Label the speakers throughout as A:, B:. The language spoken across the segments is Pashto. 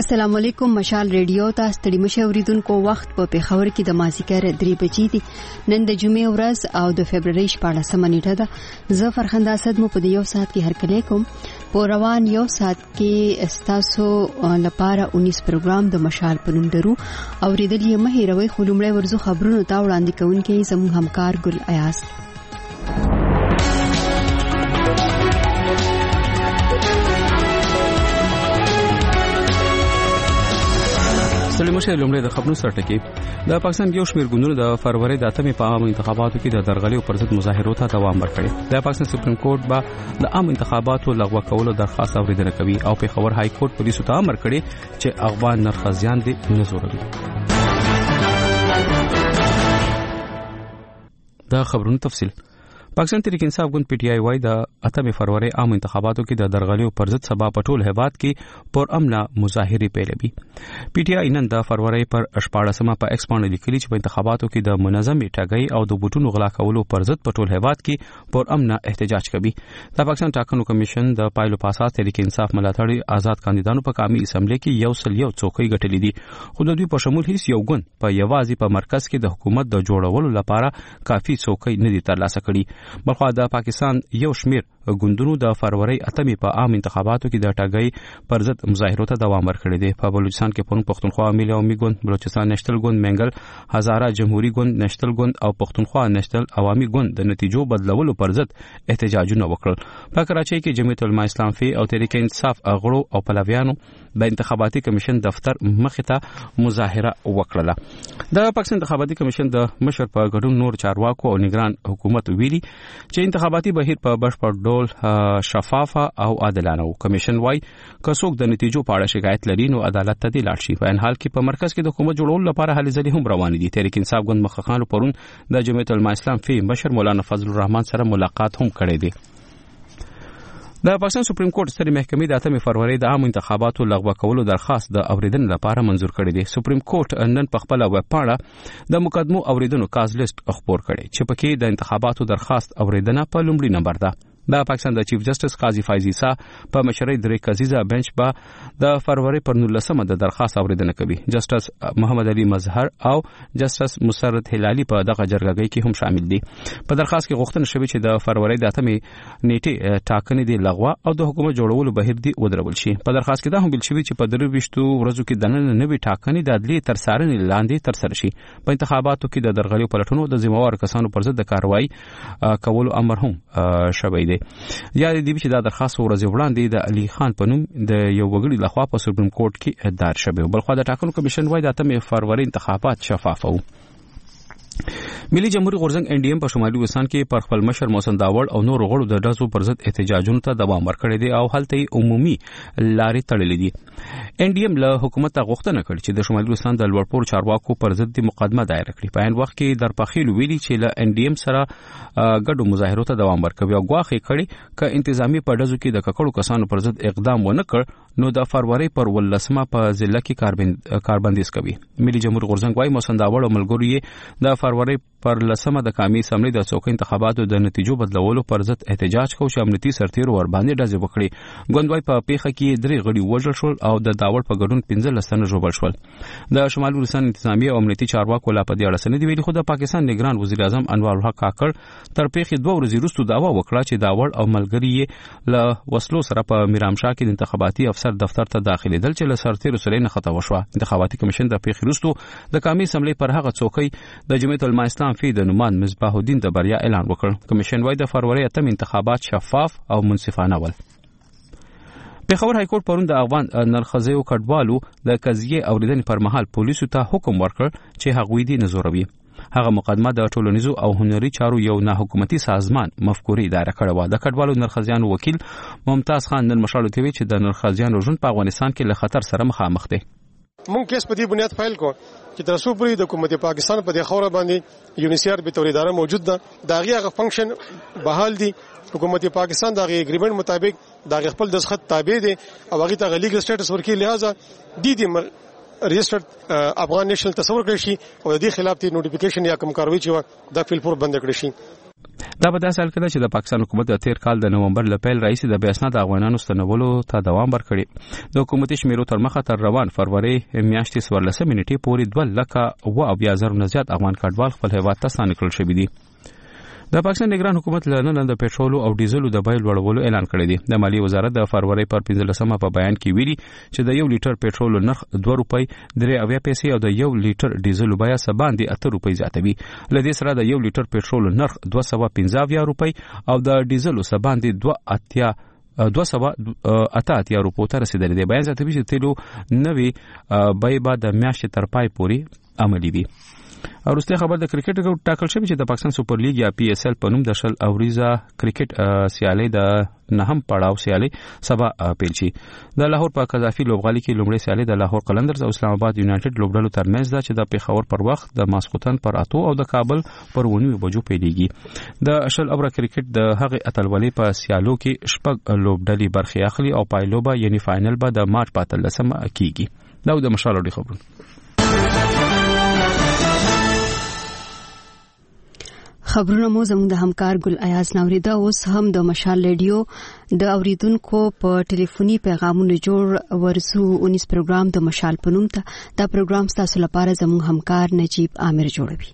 A: السلام علیکم. مشال ریډیو ته ستړي مشه اوریدونکو وخت په پیښور کې د مازیګر 3 بجې دي. نن د جمعې ورځ او د فبرवरी 14 نیټه ده. زه فرخنده اسد مو په دې یو ساعت کې هرکلی کوم. په روان یو ساعت کې استاسو لپاره 19 پروګرام د مشال په نوم درو اوریدل یې مه هیروئ. خو لومړی ورزو خبرونو ته وړاندې کوونکې زموږ همکار ګل ایاز.
B: سلمشه لومړی د خبرونو سره ټکی. د پاکستان یو شمېر ګوندونو د فروری د 8 په عام انتخاباتو کې د درغلي پر ضد مظاهرو ته دوام ورکړي. د پاکستان سپریم کورټ به د عام انتخاباتو لغوه کولو درخواست اوریدنه کوي او پیښور های کورټ پولیسو ته امر کړی چې افغان نرخزیان دي نه زوروي. دا خبرونو تفصیل. پاکستان تحریک انصاف ګوند پی ټی آی وايي د 8 فروری عام انتخاباتو کې د درغلیو پر ضد سبا په ټول هیواد کې پر امن مظاهره پیلوي. پی ټی آی نن د فروری پر 14مه په ایکس باندې لیکلي چې په انتخاباتو کې د منظم ټاګي او د بوټونو غلا کولو پر ضد په ټول هیواد کې پر امن احتجاج کوي. د پاکستان ټاکنو کمیشن د پایلو په اساس تحریک انصاف ملاتړي آزاد کاندیدانو په قومي اسمبلی کې یو سل یو څوکۍ ګټلې دي. خو د دوی په شمول هیڅ یو ګوند په یوازې په مرکز کې د حکومت د جوړولو لپاره کافي څوکۍ نه دي ترلاسه کړي. بلخو د پاکستان یو شمیر ګوندونو د فروری 8 په عام انتخاباتو کې د ټاګي پر ضد مظاهرو ته دوام ورکړی دی. په بلوچستان کې پښتونخوا ملي عوامي ګوند، بلوچستان نېشنل ګوند، منګل هزاره جمهوریت ګوند، نېشنل ګوند او پښتونخوا نېشنل عوامي ګوند د نتیجو بدلولو پر ضد احتجاجونه وکړل. په کراچۍ کې جمعیت العلماء اسلام فی او تحریک انصاف غړو او پلویانو د انتخاباتي کمیشن دفتر مخې ته مظاهره وکړه. د پاکستان انتخاباتي کمیشن د مشر په ګډون نور چارواکو او نگران حکومت ویلي چې انتخاباتي بهیر په بشپړ ډول شفافه او عادلانه وو. کمیشن وايي که څوک د نتیجو په اړه شکایت لري نو عدالت ته دی لاړ شي. په ان حال کې په مرکز کې د حکومت جوړولو لپاره هلې ځلې هم روان دي. تحریک انصاف ګوند مخخانو پرون د جمعیت العلماء اسلام فی مشر مولانا فضل الرحمن سره ملاقات هم کړی دی. د پاکستان سپریم کورټ سترې محکمې د 8 فروری د عام انتخاباتو لغوه کولو درخواست د اوریدنې لپاره منزور کړی دی. سپریم کورټ نن په خپل ویب پاڼه د مقدمو اوریدنو کاز لیست خپور کړی چې پکې د انتخاباتو درخواست اوریدنه په لومړي نمبر ده. د پاکستان د چیف جسټس قاضي فایز عیسی په مشرۍ درې کسیزه بنچ به د فروری پر 19مه د درخواست اوریدنه کوي. جسټس محمد علي مظهر او جسټس مسرت هلالي په دغه جرګه کې هم شامل دي. په درخواست کې غوښتنه شوې چې د فروری د 8 نیټه ټاکنې دی لغوه او د حکومت جوړولو بهیر دی ودرول شي. په درخواست کې دا هم ویل شوی چې په 23 ورځو کې د نن نوې ټاکنې د عدلي تر څارنې لاندې تر سره شي. په انتخاباتو کې د درغلیو پلټونو د ذمہوار کسانو پر ضد د کاروایی کولو امر هم شوی دی. یا دې چې دا درخواست ورځ وړاندې د علي خان په نوم د یو وګړي لخوا په سپریم کورټ کې دار شوی. بلخو د ټاکنو کمیشن وايي د 8 فروری انتخابات شفاف وو. ملي جمهوریت غورځنګ ان ډي ام په شمالي وزستان کې پر خپل مشر محسن داوړ او نور غړو د ډزو پر ضد احتجاجونو ته دوام ورکړی دی او هلته عمومي لارې تړلې دي. ان ډي ام له حکومت ته غوښتنه کړې چې د شمالي وزستان د لوړپوړ چارواکو پر ضد مقدمه دایر کړي. په عین وخت کې درپخیل ویلي چې له ان ډي ام سره ګډو مظاهرو ته دوام ورکوي او غواخې کړي ک انتظامی په ډزو کې د ککړو کسانو پر ضد اقدام ونه کړ نو د فروری پر 18مه په ضلع کې کاربندیز کوي. ملي جمهوریت غورځنګ وايي محسن داوړ او ملګرو یې د فروری پر 10مه د قومي اسمبلی د څوکۍ انتخاباتو د نتیجو بدلولو پر ضد احتجاج کوي چې امنیتي سرتیرو ور باندې ډزې وکړي. ګوند وايي په پیښه کې 3 غړي وژل شول او د داوړ په ګډون 15 تنه ژوبل شول. د شمالي وزستان انتظامی او امنیتي چارواکو لا په دې اړه سند ویلي. خو د پاکستان نگران وزیر اعظم انوار الحق کاکړ تر پیښې 2 ورځې وروسته دعوا وکړه چې داوړ او ملګری یې له وسلو سره په میرامشاه کې د انتخاباتي افسر دفتر ته داخليدل چې له سرتیرو سره نه خطا وشوه. انتخاباتي کمیشن د پیښې وروسته د قومي اسمبلی پر هغه څوکۍ د جمعیت العلماء اسلام فی د نومان مصباح الدین د بریا اعلان وکړ. کمیشن وايي د فروری 8 انتخابات شفاف او منصفانه ول. پیښور های کورټ پرون د افغان نرخزیو کډوالو د قضیې اوریدنې پر مهال پولیسو ته حکم ورکړ چې هغوی دې نزوروي. هغه مقدمه د ټولنیزو او هنري چارو یو نه حکومتي سازمان مفکوري اداره کړې و. د کډوالو نرخزیانو وکیل ممتاز خان نن مشالو ته وی چې د نرخزیانو ژوند په افغانستان کې له خطر سره مخامخ دی.
C: مونږ کیس په دې بنیاد فایل کو چې تر څو پورې د حکومت پاکستان په دې خوره باندې یونیسیار به تور اداره موجود ده دا غیغه فنکشن بحال دي. حکومت پاکستان دا غي اګریمنت مطابق دا خپل دسخط تابع دي او هغه ته لیګل سټیټس ورکړي. لہذا دې رجسټرډ افغان نېشنل تصور کړی شي او د دې خلاف تی نوټیفیکیشن یا کوم کاروي چې دا فیل پور بند کړی شي.
B: دا په داسې حال کې چې د پاکستان حکومت د تیر کال د نومبر له پیل راځي د بیا اسناد افغانانو ستنولو ته دوام ورکړي. د حکومتي شمیرو تر مخه تر روان فروری میاشتې 14 نیټې پورې 2,000 نه زیات افغان کډوال خپل هیواد ته ستانه کړل شوي دي. د پاکستان نگران حکومت له نن د پېټرول او ډیزل د بیې لوړولو اعلان کړی دی. د مالی وزارت د فروری پر 15مه په بیان کې ویلي چې د 1 لیټر پېټرول نرخ 2 روپۍ 3 پیسې او د 1 لیټر ډیزل بیه سباندې 8 روپۍ زیاتوي. لدې سره د 1 لیټر پېټرول نرخ 215 روپۍ او د ډیزل سباندې 288 روپو ته رسیدلی دی. بیان زیاتوي چې تیلو نوې بیې به د میاشتې تر پای پورې عملي وي. وروسته خبر د کرکټ ټاکل شوی چې د پاکستان سپر لیګ یا پی اس ال په نوم د شل اوریزه کرکټ سیالي د نهم پړاو سیالي سبا پیل شي. د لاهور په قذافي لوبغالي کې لومړی سیالي د لاهور قلندرز او اسلام آباد یونایټډ لوبډلو ترمنځ ده چې د پیښور پر وخت د ماسخوتن پر 8 او د کابل پر 9 بجو پیلېږي. د شل اوره کرکټ د هغې اتلولۍ په سیالو کې شپږ لوبډلې برخه اخلي او پایلوبه یعنی فائنل به د مارچ په 13 کېږي. دا د مشال اوري خبرونه.
A: خبرونه مو زموږ د همکار ګل ایاز نوریدا. اوس هم د مشال ریډیو د اوریدونکو په ټلیفوني پیغامونو جوړ ورسو 19 پروګرام د مشال په نوم ته. دا پروګرام تاسو لپاره زموږ همکار نجیب عامر جوړوي.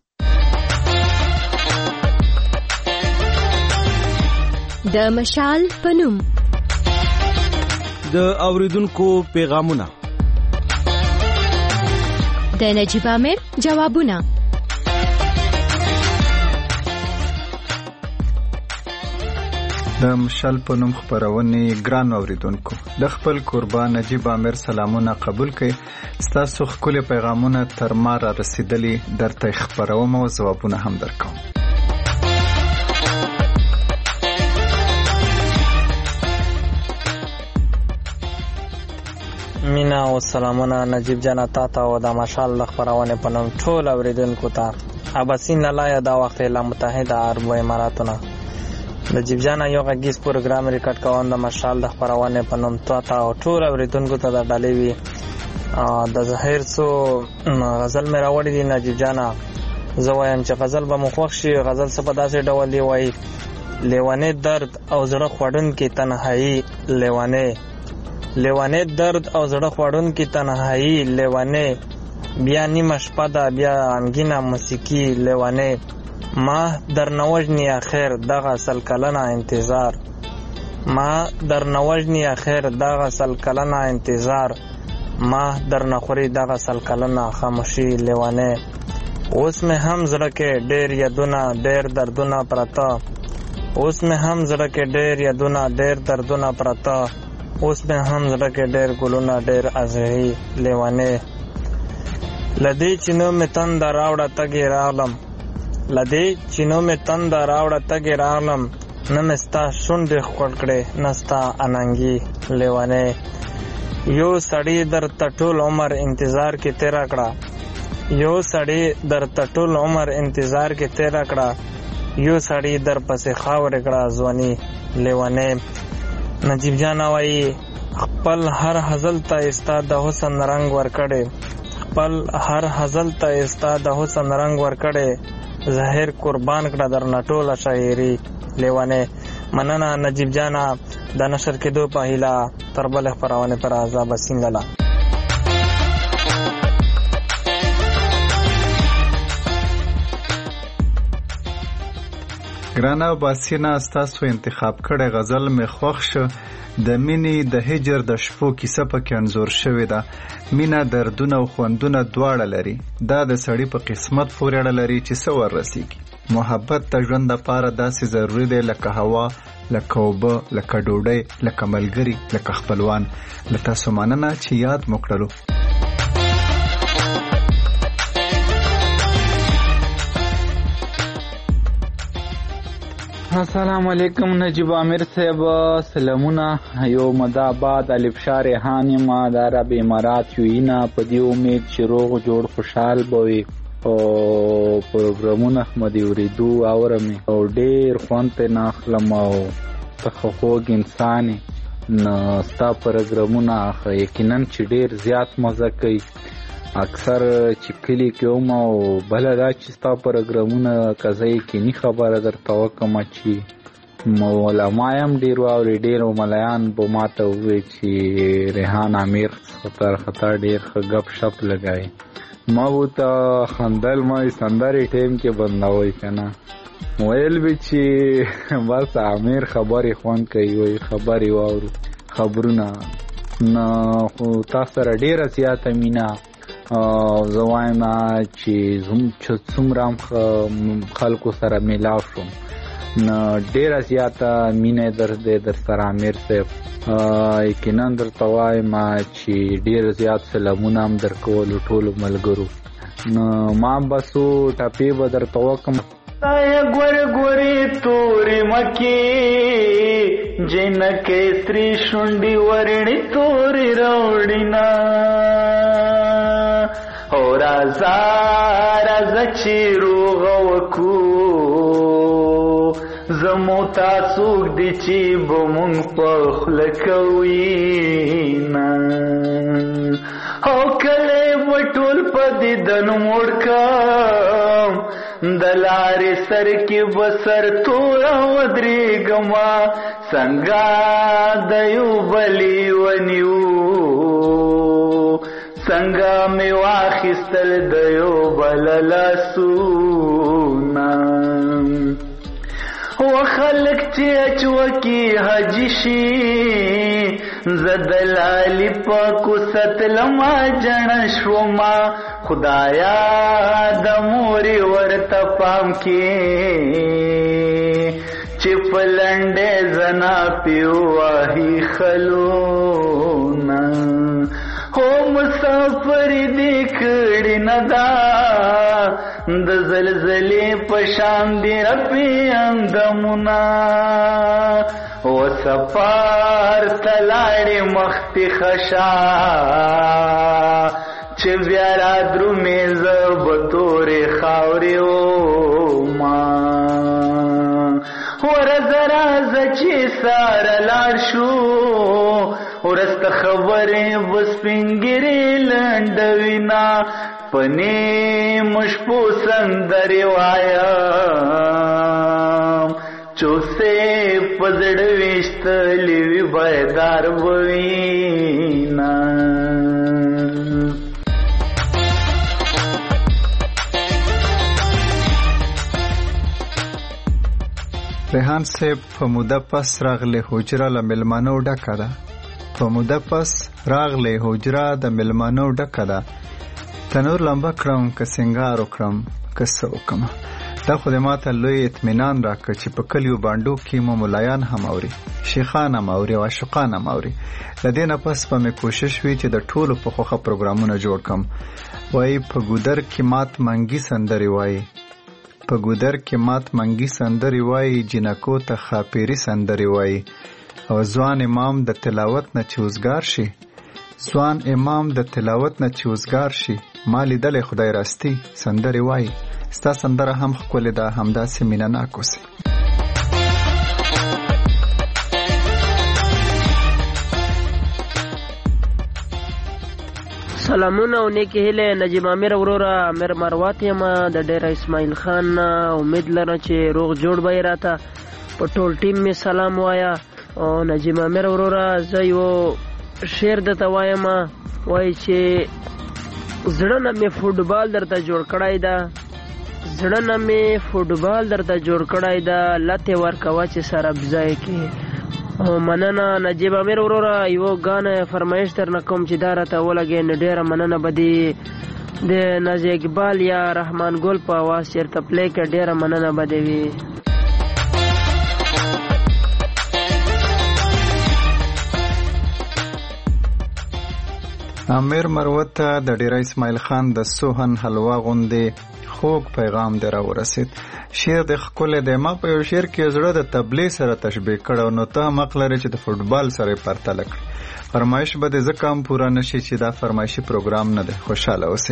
D: د مشال په نوم
E: د اوریدونکو پیغامونه
D: د نجیب عامر جوابونه.
F: د مشال په نوم خبرونه ګران اوریدونکو د خپل قربان نجیب عامر سلامونه قبول کړئ. تاسو خپل پیغامونه تر ما را رسیدلی درته خبروم او جوابونه هم درکوم.
G: مینا او سلامونه نجیب جان تا او د مشال خبرونه په نوم ټول اوریدونکو ته اباسین لایا دا وخت له متحده عرب اماراتونه نجیب جان یو غږیز پروګرام ریکارډ کوم د مشال د خبرونه په نوم تا او ټول اوریدونکو ته د ډالۍ وی د ظاهر سو غزل مې راوړی دی نجیب جان. زه وایم چې غزل به مخوښ شي. غزل څه په داسې ډول دی وایي لیوانه درد او زړه خوړون کې تنهایی لیوانه درد او زړه خوړون کې تنهایی لیوانه بیا نیمه شپه ده بیا غمګینه موسیقي لیوانه ما در نوجنی اخر دغه سل کلنه انتظار ما در نوجنی اخر دغه سل کلنه انتظار ما در نخوري دغه سل کلنه خاموشي لیوانه اوس مې هم زړه کې ډېر یادونه ډېر دردونه پراته اوس مې هم زړه کې ډېر یادونه ډېر دردونه پراته اوس مې هم زړه کې ډېر ګلونه ډېر ازغي لیوانه لدې چینو مې تند راوړه تګې راغلم لدې چینو مې تند راوړه تګې راغلم نه مې ستا شونډې خوړ کړې نه ستا اننګي لیوانه یو سړی درته ټول عمر انتظار کې تیره کړه یو سړی درته ټول عمر انتظار کې تیره کړه یو سړی در پسې خاورې کړه ځواني لیوانه. نجیب جان وایي خپل هر هزل ته ستا د حسن رنګ ورکړې خپل هر هزل ته ستا د حسن رنګ ورکړې ظاهر قربان کړه در نټوله شاعري لیوانه. مننه نجیب جانا د نشر کېدو په هیله تر بل خبرونه پر عذاب سینګلا.
F: ګرانه باسینا تاسو انتخاب کړی غزل می خوښ شو. د مینې د هجر د شپو کیسه پکې انځور شوې ده. مینا دردونه او خوندونه دواړه لري. دا د سړی په قسمت پورې اړه لري چې څه ورسیږي. محبت ته ژوند لپاره داسې ضروري دی لکه هوا لکه اوبه لکه ډوډۍ لکه ملګري لکه خپلوان. له تاسو مننه چې یاد مو کړلو.
H: السلام علیکم نجیب عامر صاحب سلامونه. یو مداباد الف شار هانیما د عرب امارات یوینا په دې امید چې روغ جوړ خوشحال بوي او پروګرامونه احمد اوریدو اورمه او ډیر خوند په ناخلم او تخوګ انسان نو ستا پروګرامونه یقینا چې ډیر زیات مزه کوي. اکثر چې کلی کې وم او بله دا چې ستا پروګرامونه که زه یقیني خبره درته وکړم چې علما یې هم ډېر واوري. ډېرو ملیان به ما ته ووایي چې ریحان امیر خطر ډېر ښه ګپ شپ لګوي. ما ورته خندل، ما وایي سندرې ټایم کې بندوئ که نه. ویل به چې بس امیر خبرې خوند کوي، وایي خبرې واورو خبرونه. نو خو تا سره ډېره زیاته مینه زه وایم چې څومره هم خلکو سره میلاو شوم نو ډېره زیاته مینه در سره امیر صاحب. یقینا درته وایم چې ډېر زیات سلامونه هم درکولو ټولو ملګرو. نو ما بسو ټپې به درته وکړم.
I: ګور ګورې تورې مکې جنکې سری شونډې ورڼې تورې راوړینا او رازا رازا چې روغ وکو زمو تاسوک دی چې بمونږ په خوله کوینا او کله وټول په دیدن موړ کم د لارې سر کې بسر تورا ودرېږما څنګه د یو بلې ونیو څنګه مې واخیستل د یو بل لاسونه و خلق چې اچوکي حاجي شي زه دلالي په کوڅه تلما جڼه شوما خدایا د مورې ورته پام کې چې په لنډې زنا پیو واهي خلونه هو مسافر دې کړي نه دا د زلزلې په شان دی ربي اندمونه و سفر تلاړې مختی خشا چې بیا را درومې زه به تورې خاورې وما ورځه راځه چې ساره لاړ شو ورسته خبرې به سپینګیرې لنډوینا پنې مشپو سندرې وایم چوسې په زړه ویشتلې وي بیدار به وینا.
F: ریحان صاحب په موده پس راغلی حجره له مېلمانو ډکه ده. په موده پس راغلی حجره د مېلمانو ډکه ده. تنور لمبه کړم که سنګار وکړم که څه وکړم. دا خو د ماته لوی اطمینان راکړ چې په کلیو بانډو کې مو ملایان هم اوري، شیخان هم اوري او عاشقان هم اوري. له دې نه پس به مې کوشش وي چې د ټولو په خوښه پروګرامونه جوړ کړم. وایي په ګودر کې مات منګي سندرې وایي، په ګودر کې مات منګي سندرې وایي، جنکو ته خاپیري سندرې وایي. او ځوان امام د تلاوت نه چې وزګار شي، ځوان امام د تلاوت نه چې وزګار شي، ما لیدلی خدای راستی سندرې وایي. ستا سندره هم ښکلې ده، همداسې مینه ناک اوسې.
J: سلامونه او نیکی هیله. نجیب امیر وروره امیر مروات یم د ډیره اسماعیل خان. امید لرم چې روغ جوړ به راته په ټول ټیم می سلام وایا. او نجیب امیر وروره زه یو شعر درته وایم، وایي چې زړه نه مې فوټبال درته جوړ کړی ده، زړه نه مې فوټبال درته جوړ کړی ده، لته ورکوه چې سره بځای کې. او مننه نجیب امیر وروره. یو غانه فرمایش درنه کوم چې دا راته ولګي نو ډیره مننه بدی د نازي اقبال یا رحمان ګل په आवाज چیرته پلی کې ډیره مننه بدی وی.
F: امیر مروت ته د ډیره اسماعیل خان د سوهن حلوا غوندې خوږ پیغام دی راورسید. شعر د ښکلی دی. ما په یو شعر کې زړه د تبلیغ سره تشبیه کړی، نو ته هم حق لرې چې د فوټبال سره یې پرتله کړې. فرمایش به دې ځکه هم پوره نه شي چې دا فرمایشي پروګرام نه دی. خوشحاله اوسې.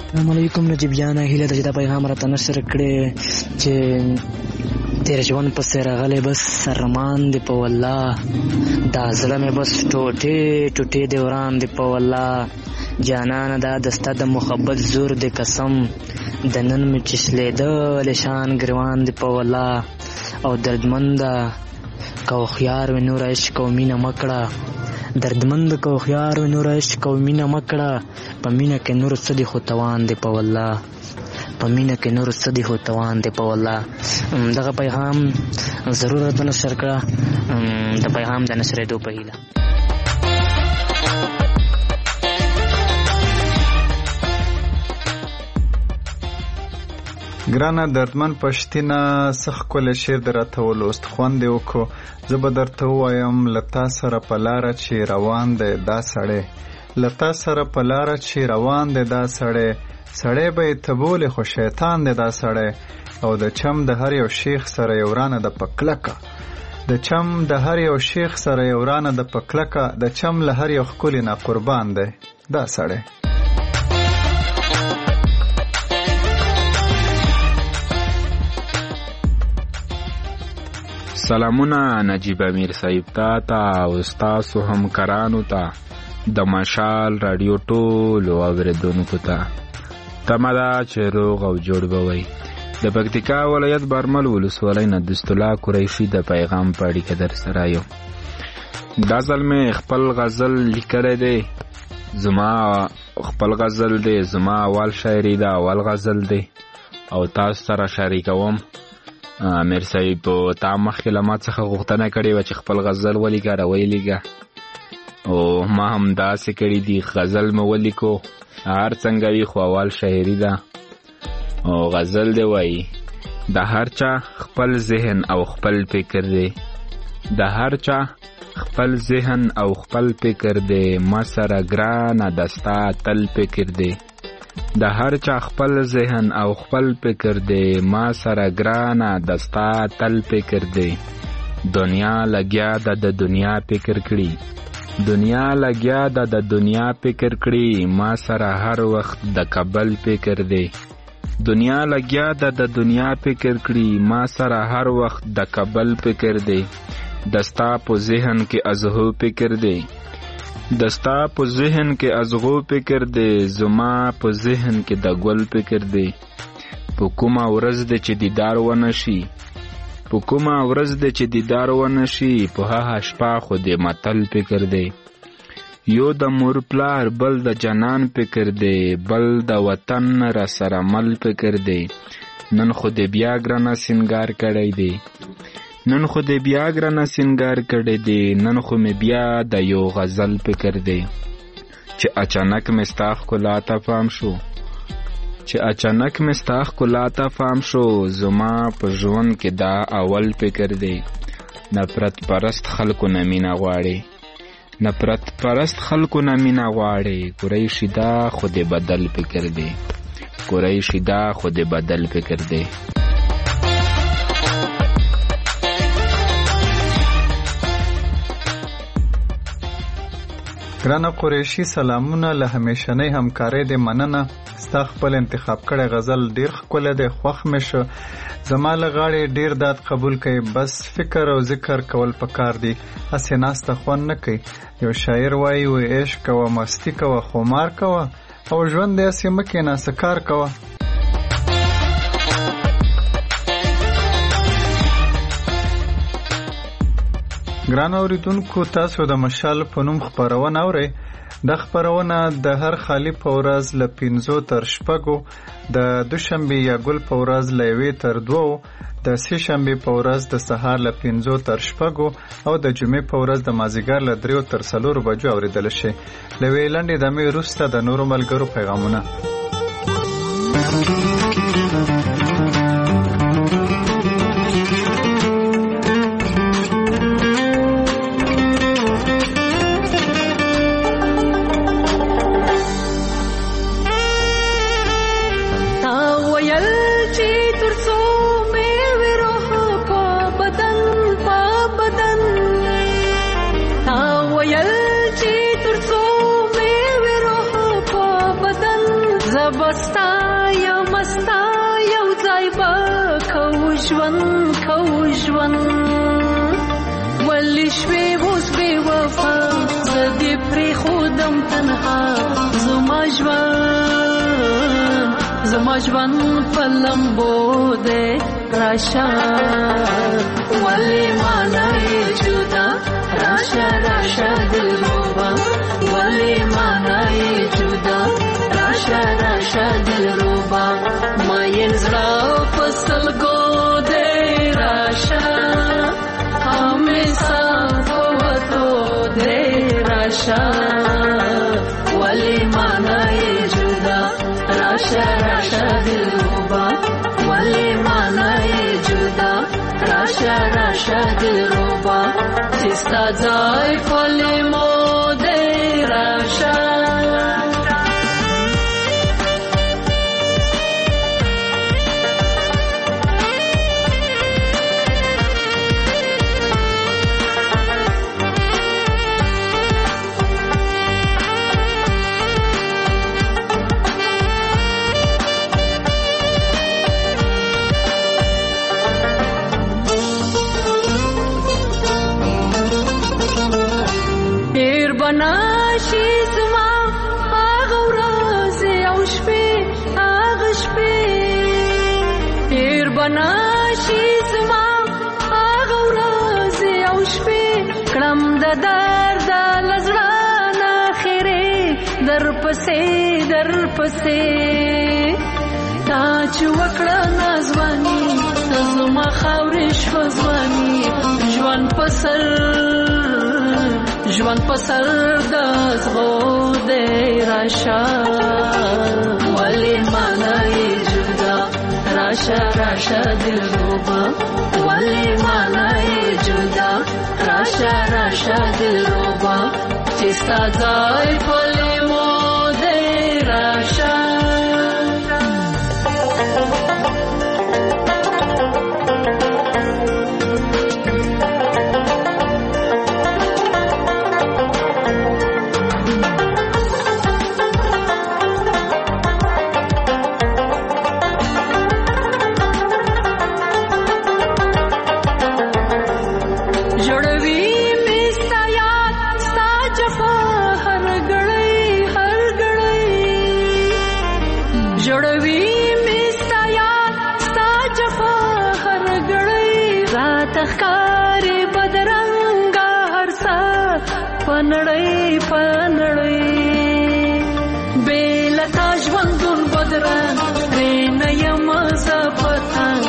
K: السلام علیکم نجیب جان، هیله ده چې دا پیغام راته نشر کړی چې تیر ژوند پسې راغلی بس سرمان دی په والله، دا زړه مې بس ټوټې ټوټې دی وران دی په والله، جانانه دا دسته د محبت زور دی قسم، د نن مې چې شلېده لشان ګریوان دی په والله، او دردمنده که هوښیار وې نور عشق او مینه مه کړه، دردمند که هوښیار وې نور عشق او مینه مه کړه، په مینه کې نور څه دي خو توان دی په والله، په مینه کې نور څه دي خو توان دی په والله. دغه پیغام ضرور راته نشر کړه، د پیغام د نشرېدو په هیله.
F: ګرانه دردمن پښتینه څه ښکلی شعر در راته ولوست، خوند یې وکړو. زه به درته ووایم له تا سره په لاره چې روان دی دا سړی، له تا سره په لاره چې روان دی دا سړی، سړی به یې ته بولې خو شیطان دی دا سړی، او د چم د هر یو شیخ سره یو رانه د پکلکه، د چم د هر یو شیخ سره یو رانه د پکلکه، د چم له هر یو ښکلي نه قربان دی دا سړی.
L: سلامونه نجیب امیر صاحب ته او ستاسو همکارانو ته، د مشال رادیو ټولو اوریدونکو ته تمه ده چې روغ او جوړ به وئ. د پکتیکا ولایت برمل ولسوالۍ نه دست الله قریشي د پیغام په اړیکه در سره یم. دا ځل مې خپل غزل لیکلی دی، زما خپل غزل دی، زما اول شاعري ده، اول غزل دی او تاسو سره شریکوم. امیر صاحب تا مخکې له ما څخه غوښتنه کړې وه چې خپل غزل ولیکه، راویلیږه، او ما هم داسې کړي دي، غزل مې ولیکو. هر څنګه وي خو اول شاعري ده او غزل دی وایي: د هر چا خپل ذهن او خپل فکر دی، د هر چا خپل ذهن او خپل فکر دی، ما سره ګرانه دستا تل فکر دی، د هر چا خپل ذهن او خپل فکر دی، ما سره ګرانه دستا تل فکر دی، دنیا لګیا د دنیا فکر کړي، دنیا لګیا د دنیا فکر کړي، ما سره هر وخت د کابل فکر دی، دنیا لګیا د دنیا فکر کړي، ما سره هر وخت د کابل فکر دی، دستا په ذهن کې ازغو فکر دی، دستا په ذهن کې ازغو فکر دی، زما په ذهن کې د ګل فکر دی، په کومه ورځ دی چې دیدار ونه شي، په کومه ورځ دی چې دیدار ونه شي، په هغه شپه خو د متل فکر دی، یو د مور پلار بل د جنان فکر دی، بل د وطن را سره مل فکر دی، نن خو د بیا ګرانه سینګار کړی دی، نن خو د بیا ګرانه سینګار کړی دی، نن خو مې بیا د یو غزل فکر دی، چې اچانک مې ستا ښکلا ته پام شو، چې اچانک مې ستا ښکلا ته پام شو، زما په ژوند کې دا اول فکر دی، نفرت پرست خلکو نه مینه غواړي، نفرت پرست خلکو نه مینه غواړي، قریشي دا خو د بدل فکر دی، قریشي دا خو د بدل فکر دی.
F: ګرانه قریشي سلامونه، له همیشنۍ همکارۍ دې مننه. ستا خپل انتخاب کړی غزل ډیر ښکلی دی، خوښ مې شو. زما له غاړې ډیر داد قبول کوي، بس فکر او ذکر کول پکار دي، هسې ناسته خوند نه کوي. یو شاعر وایي و عشق کوه، مستی کوه، خمار کوه، او ژوند دې هسې مه کښېنه، څه کار کوه. ګران اوریدونکو، تاسو د مشال په نوم خپرونه اورئ. دا خپرونه د هر خالی په ورځ له 5 تر 6، د دوشنبې یا ګل په ورځ له 1 تر 2، د سه شنبې په ورځ د سهار له 5 تر 6 او د جمعې په ورځ د مازیګر له 3 تر 4 بجو اوریدل شي. له ویلندې د مې وروسته د نورو ملګرو پیغامونه.
M: زبستا یا مستا یو ځای به کوو ژوند ولی شوې اوس بې وفا زه دې پرېښودم تنها زما ژوند په لمبو دی راشه ولې مانا یې جدا راشه دلربا ولې مانا یې جدا راشه دلربا ماین زړه په سترګو دی راشه همیشه په وتو دی راشه ولې مانا یې جدا راشه دلربا ولې مانا یې جدا راشه دلربا چې ستا ځای په لیمو دی راشه ناشي زما هغه ورځې او شپې هغه شپې ډېر بناشي زما هغه ورځې او شپې کړم د درد له زړه نه خیرې درپسې تا چې وکړه نازواني زما خاورې شوه ځواني ژوند په سر د زغو دی راشه ولې مانا یې جدا راشه دلربا ولې مانا یې جدا راشه دلربا چې ستا ځای په لیمو دی راشه پنړی بیلتا ژوندون بدران رینه یم زپتان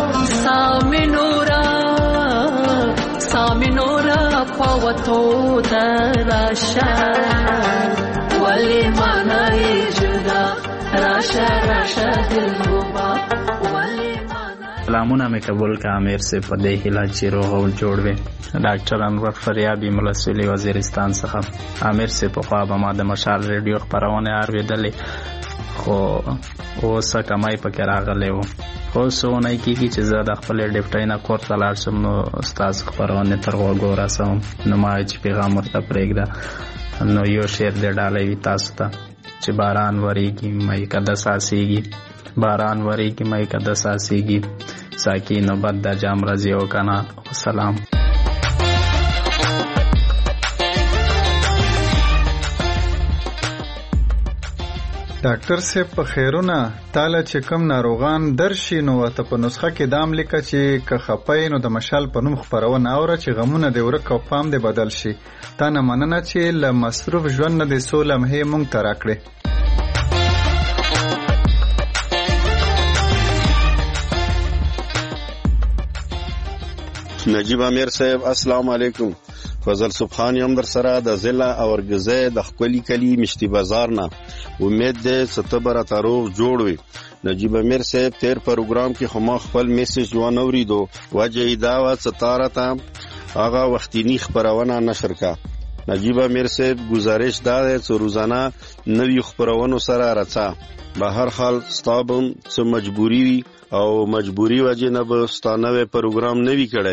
M: سامنورا پاوتو دراشه ولی مانا یې جدا راشه دلربا
N: سلامونه مې قبول کا امیر سے په دې هیله چې روغ او جوړ وي ډاکټر انور فریابي ملسولی وزیرستان څخه امیر سے په خوا به ما د مشال ریډیو خبرونه اورېدلې خو اوس کمای پکې راغلی و خو سونه کېږي چې زه د خپل ډیپټۍ نه کور ته لاړ شم نو ستاسو خبرونه تر غوږو ورسوم نو ما چې پیغام ورته پرېږده نو یو شعر دې ډالی وي تاسو ته چې باران وریږي مې کده ساسیږي باران وریږي مې کده ساسیږي ساکی نوبت د جام رضی او کنا سلام
F: ډاکټر صاحب په خیرونه تاله چې کم ناروغان درشي نو ته په نسخه کې دام لیکه چې که خپای نو د مشال په نوم خبرونه اوره چې غمونه دی ورک او پام دی بدل شي تا نه مننه چې ل مصروف ژوند نه دی سو لمحه مونږ ته راکړي
O: نجیب امیر صاحب السلام علیکم فضل سبحان یم در سره د ضلع اورګزه د خپلی کلی مشتی بازار نه امید ده ستبر تاروغ جوړ وي نجیب امیر صاحب تیر پروګرام کې خو ما خپل میسج ونوریدو وجه دا و ستاره هغه وختینی خبرونه نشر کا نجیب امیر صاحب گزارش داده چې روزانه نوی خبرونو سره راځه به هر حال ستابم څه مجبوری او مجبوری وجه نه به ستانه پروګرام نوی کړي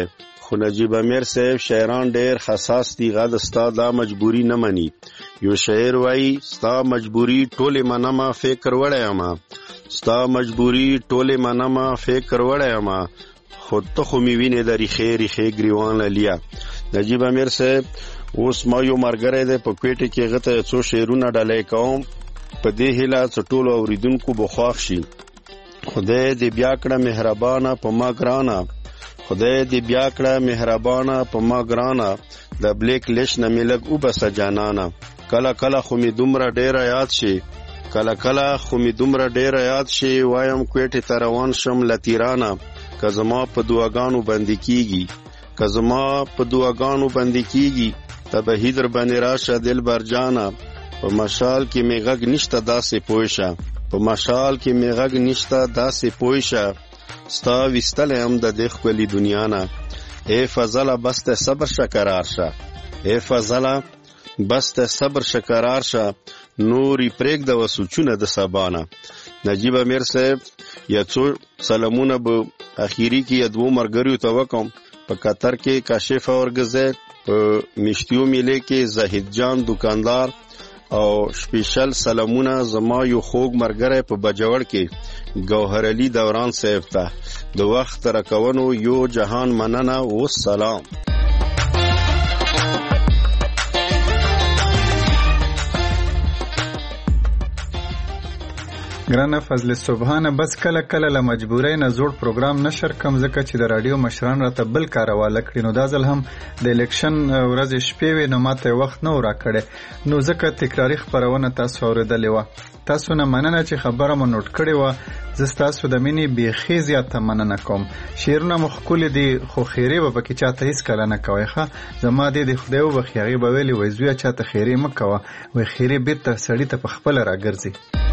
O: خو نجیب امیر صاحب شاعران ډېر حساس دي. غد ستا دا مجبوری نه مني. یو شاعر وایي ستا مجبوری ټولې منمه فکر وړی اما، ستا مجبوری ټولې منمه فکر وړی اما، خو ته خو مې وینې د ریښې ریښې ګریوان لیا. نجیب امیر صاحب اوس ما یو ملګری دی په کوټه کې، هغه ته څو شعرونه ډالۍ کوم په دې هیله چې ټولو اوریدونکو به خوښ شي. خدای دې بیا کړه مهربانه په ما ګرانه، خدای دې بیا کړه مهربانه په ما ګرانه، د بلیک لیش نه مې لږ وبسه جانانه. کله کله خو مې دومره ډېره یاد شي، کله کله خو مې دومره ډېره یاد شي، وایم کوټې ته روان شم له تیرانه. که زما په دعاګانو بندي کېږي، که زما په دعاګانو بندي کېږي، ته به در باندې راشه دلبر جانه. په مشال کې مې غږ نشته داسې پوه شه، په مشال کې مې غږ نشته داسې پوه شه، ستا ویستلی هم د دې ښکلي دنیا نه. ای فضله بس ته صبر شه قرار شه، ای فضله بس ته صبر شه قرار شه، نورې پرېږده سوچونه د سبانه. نجیب امیر صاحب یا څو سلامونه به اخیری کې یا دوو ملګریو ته وکم. په قطر کې کاشف اورګزی، په میشتیو میلې کې زاهد جان دکاندار، او سپیشل سلامونه زما یو خوږ ملګری په بجوړ کې ګوهر علي دوران صاحب ته. د وخت راکونو یو جهان مننه و سلام.
F: ګرانه فضل سبحانه، بس کله کله له مجبورۍ نه زوړ پروګرام نشر کم، ځکه چې د رادیو مشران راته بل کار حواله کړي. نو دا ځل هم د الیکشن ورځې شپې وې، نو ماته وخت نه و راکړی، نو ځکه تکراري خپرونه تاسو اورېدلې وه. تاسو نه مننه چې خبره مو نوټ کړې وه. زه ستاسو د مینې بیخي زیاته مننه کوم. شعرونه مو ښکلي دي، خو خیرې به پکې چاته هېڅکله نه کوئ. ښه زما دې د خدای وبخښي، هغې به ویلې وایي زویه چاته خیرې مه کوه، وایي خیرې بېرته سړي ته په خپله راګرځي.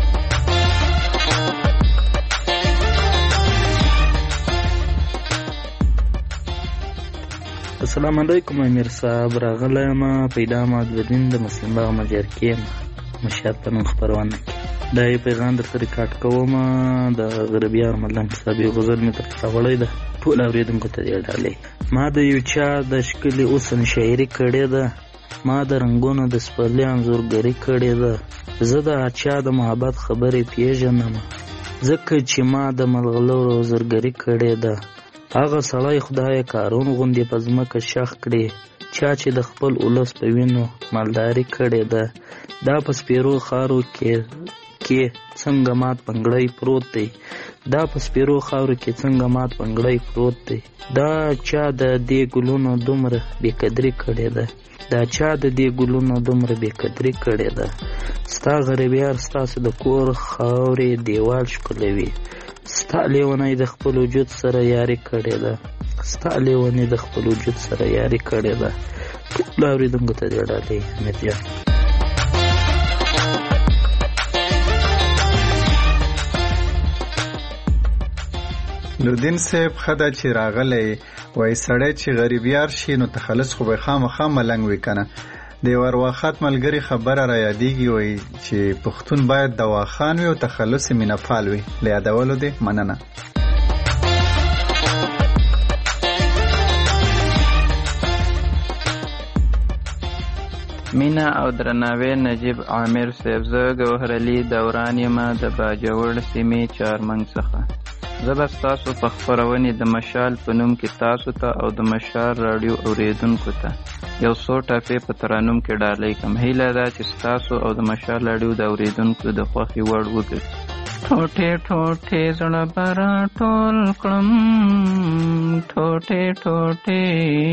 N: السلام علیکم امیر صاحب، راغلی یم پیدا معدودین د مسلم باغ مجرکې یم مشهد په نوم خپرونه کې. دا یو پیغام درته ریکارډ کوم د غربیار ملنګ صاحب یو غزل مې درته راوړی ده، ټول اورېدونکو ته دې ډالۍ. ما د یو چا د ښکلي حسن شاعري کړې ده، ما د رنګونو د سپرلي انځورګري کړې ده. زه د چا د محبت خبرې پیژنم، ځکه چې ما د ملغلرو زرګري کړې ده. هغه سړی خدای کارون غوندې په ځمکه شخ کړي، چا چې د خپل ولس په وینو مالداري کړې ده. دا په سپیرو خاورو کې څنګه مات پنګړی پروت دی، دا په سپیرو خاورو کې څنګه مات پنګړی پروت دی. دا چا د دې ګلونو دومره بېقدري کړې ده، دا چا د دې ګلونو دومره بېقدري کړې ده. ستا غریبیار ستاسو د کور خاورې دیوال ښکلوي، ستا لیونی د خپل وجود سره یاري کړې ده، ستا لیونی د خپل وجود سره یاري کړې ده. ټول اورېدونکو ته دې ډالۍ امیر جان.
F: نوردین صاحب خدا چې راغلی وای سړی چې غریبیار شي نو تخلص خو به خامخا ملنګ وي کنه. د ورواخات ملګری خبره را یادېږي، وای چې پښتون باید دواخان وي او تخلص مینه پال وي. له یادولو دې مننه.
P: مینا او درناوی نجیب عامر صاحب، زه ګوهر علي دوران یم د باجوړ سیمې چارمنګ څخه. زه به ستاسو په خپرونې د مشال په نوم کې تاسو ته او د مشال راډیو اوریدونکو ته یو څو ټاپې په ترانوم کې ډالۍ کوم. هیله ده چې ستاسو او د مشال راډیو د اوریدونکو د خوښې وړ وګرځي. ټوټې ټوټې زړه به راټول کړم، ټوټې ټوټې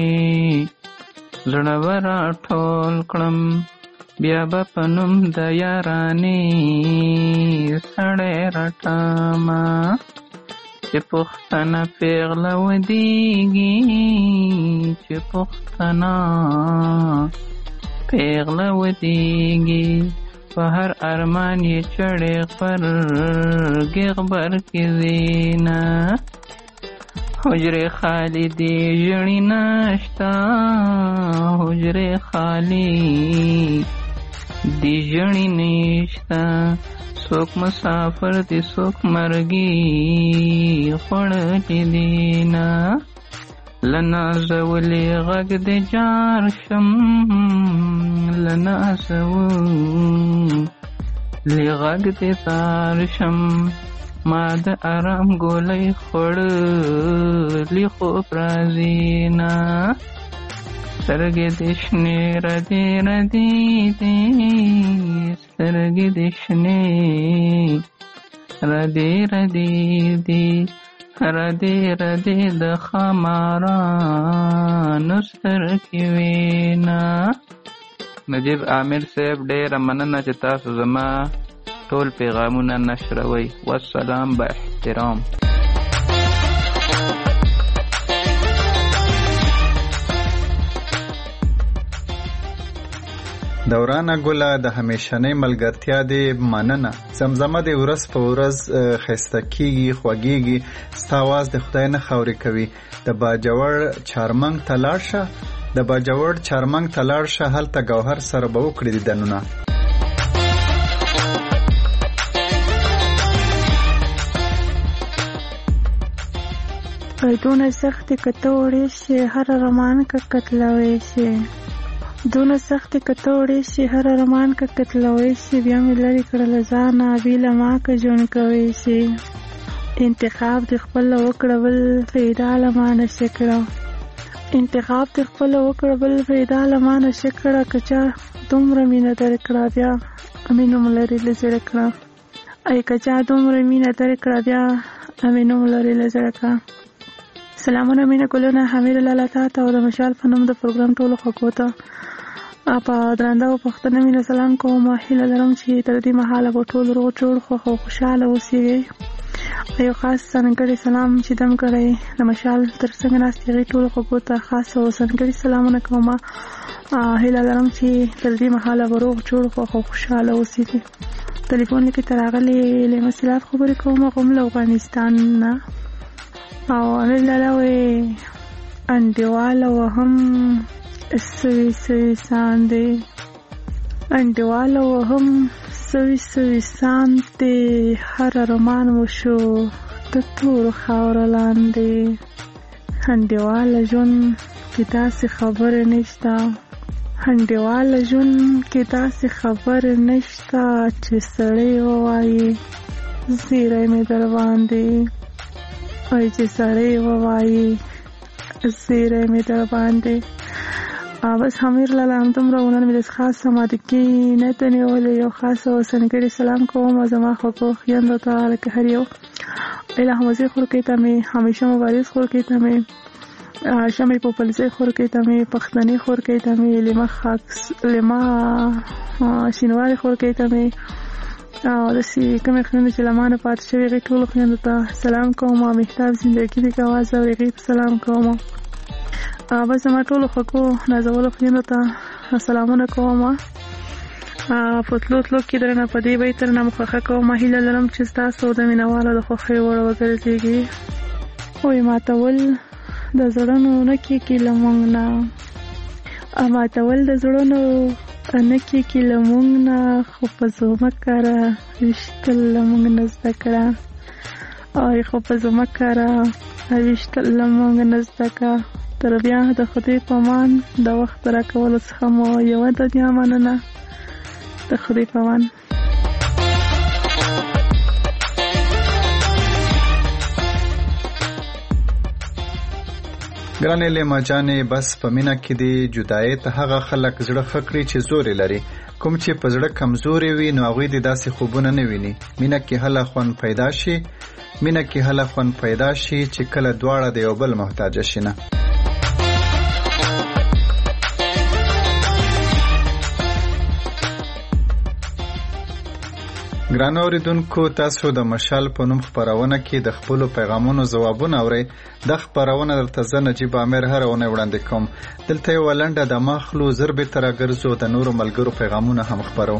P: زړه به راټول کړم، بیا به په نوم د یارانې سړی رټمه، چې پښتنه پیغله ودیږي، چې پښتنه پیغله ودیږي، په هر ارمان یې چړې غبرګې غبر کې زینا، حجرې خالی دی ژړې نشته، حجرې خالی دی ژړې نشته، څوک مسافر دی څوک مرګي خوړلې دینا، لنازولې غږ د جار شم لنازولې غږ د تار شم ما د آرام ګولۍ خوړلې خوب راځي نه سترګې د شنې ردې ردې دي سترګې د شنې ردې ردې دي ردې ردې د خمارانو سترګې وینا. نجیب عامر صاحب ډېره مننه چې تاسو زما ټول پیغامونه نشروئ. والسلام با احترام.
F: دورانه ګله د همیشنۍ ملګرتیا دې مننه. زمزمه دې ورځ په ورځ ښایسته کېږي خوږېږي ستا اواز د خدای نه خاورې کوي. د باجوړ چارمنګ ته لاړ شه د باجوړ چارمنګ ته لاړ شه هلته ګوهر سره به وکړي دیدنونه.
Q: دونه سختې که ته وړې شي هر ارمان که کتلوی شي دونه سختې که ته وړې شي هر ارمان که کتلوی شي بیا مې لرې کړه له ځانه بیله ما که ژوند کوی شي. انتخاب دې خپله وکړه بل پیدا له ما نشي کړه انتخاب دې خپله وکړه بل پیدا له ما نشي کړه که چا دومره مینه درکړه بیا مینه مو لرې له زړه کړه ای که چا دومره مینه درکړه بیا مینه مو لرې له زړه کړه. سلامونه مینه ګلونه حمید لاله تا ته او د مشال په نوم د پروګرام ټولو خلکو ته په درنده او پښتنه مینه سلام کوم. هیله لرم چې تر دې مهاله به ټول روغ جوړ خوښ او خوشحاله اوسئ. یو خاص ځانګړی سلام چې دم کړی د مشال تر څنګ ناست هغې ټولو خلکو ته خاص او ځانګړي سلامونه کوم. هیله لرم چې تر دې مهاله به روغ جوړ خوښ او خوشحاله اوسئ. ټلیفون کې تر راغلې لیمه سیلاب خبرې کوم غوم له افغانستان نه او امیر لاله وی انډیواله وهم سوي سوي ساندې انډیواله وهم سوي سوي ساندې هر ارمان وشو د تورو خاوره لاندې. انډیواله ژوند کې داسې خبرې نشته انډیواله ژوند کې داسې خبرې نشته چې سړی ووایي زیری مې در باندې ای چې سړی ووایي زیری مې در باندې. بس حمیر لاله همدومره ونن مې د خاص سمادګي نه ته نیولې یو خاص او ځانګړی سلام کوم زما خوږو خویندو ته لکه هر یو الهمزي خورکۍ ته مې همیشه مبارز خورکۍ ته مې شمې پوپلزۍ خورکۍ ته مې پښتني خورکۍ ته مې لما شینواري خورکۍ ته مې او داسې کومې خویندې چې له ما نه پاتې شوي هغې ټولو خویندو ته سلام کوم. مهتاب زندګي دې که اواز اوري هغې ته سلام کوم. بس زما ټولو خوږو نازولو خویندو ته سلامونه کوم. په تلو تلو کې درنه په دې بیت درنه مخوښه کوم. هیله لرم چې ستاسو د مینهوالو د خوښۍ وړ وګرځېږي. وایي ماتول د زړونو نه کېږي له موږ نه ماتول د زړونو نه کېږي له موږ نه خو په زمکه را ویشتل له موږ نه زده کړه خو په زمکه را ویشتل له موږ نه زده کړه. تر بیا د خدای په امان د وخت راکولو څخه مو یوه دنیا مننه. د خدای په امان.
F: ګرانې لیما جانې بس په مینه کې دی جدایۍ ته هغه خلک زړه ښه کړي چې زورې لري. کوم چې په زړه کمزورې وي نو هغوی دې داسې خوبونه نه ویني. مینه کې هله خوند پیدا شي مینه کې هله خوند پیدا شي چې کله دواړه د یو بل محتاجه شي نه. ګرانو اوریدونکو تاسو د مشال په نوم خپرونه کې د خپلو پیغامونو ځوابونه اورئ. د خپرونه درته زه نجیب عامر هره اونۍ وړاندې کوم. دلته یوه لنډه دمه اخلو زر بېرته راګرځو د نورو ملګرو پیغامونه هم خپرو.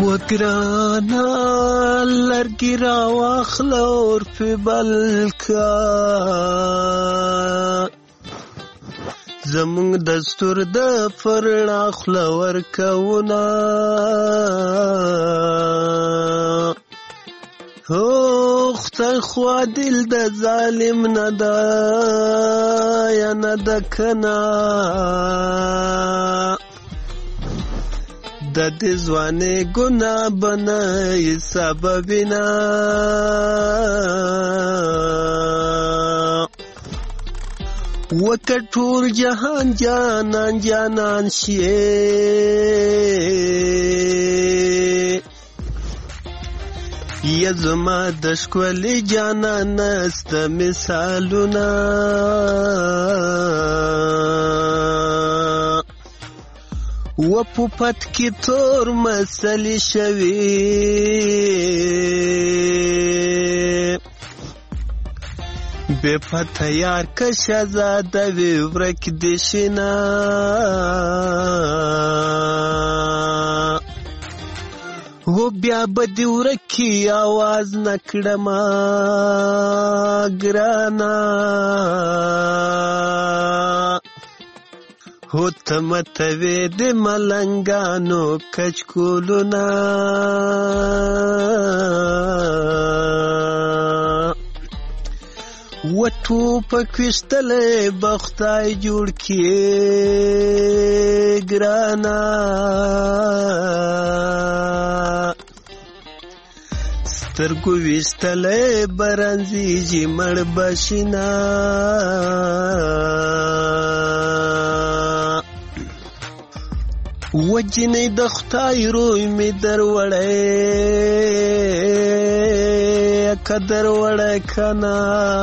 R: وګرانا لرګي راواخله اور په بل کا زمونږ دستور د فرنا خوله ورکوونه خدای خوا دل د ظالم نه ده یا نه ده کنه د دې ځوانې ګناه بنئ سببنا وکټور جهان جانان جانان شي یا زما د ښکلي جانان است مثالونه و پوپت کی تور مسلی شوی بے پتہ یار کش آزاد وی ورک دیشنا و بیا بدی ورکی آواز نکڑما گرانا هو تمتوی د ملنګانو کچکولونا و ټوپک ویشتلی بخدای جوړ کړي ګرانا سترګو ویشتلی برنځېږي مړ بشینا وجنې د خدای روی می دروړی قدر وړی کنا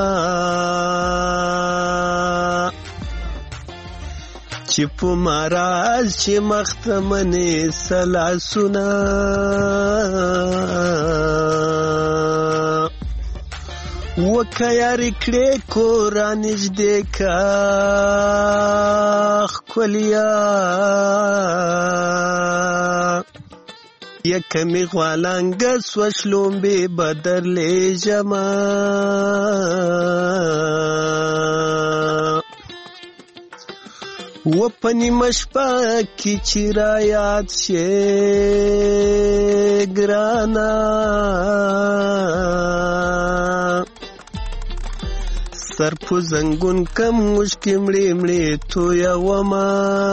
R: چې په ماراز چې مختمنې سلاسونه وکه یارې کړې کورا نږدې کا ښکلیا یکمی غوالنګه سوه شلومبې به درلیږمه و په نیمه شپه کې چې رایاد شې ګرانه سر په زنګون کم مشکې مړې مړې تویومه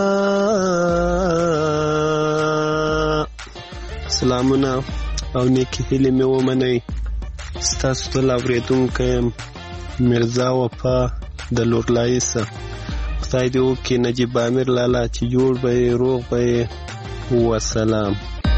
R: سلامونه او نیکې هیلې مې ومنئ ستاسو ټول اورېدونکی یم مرزا وفا د لورلایي څخه خدای دې وکړي نجیب امیر لالا چې جوړ به یې روغ به یې وسلام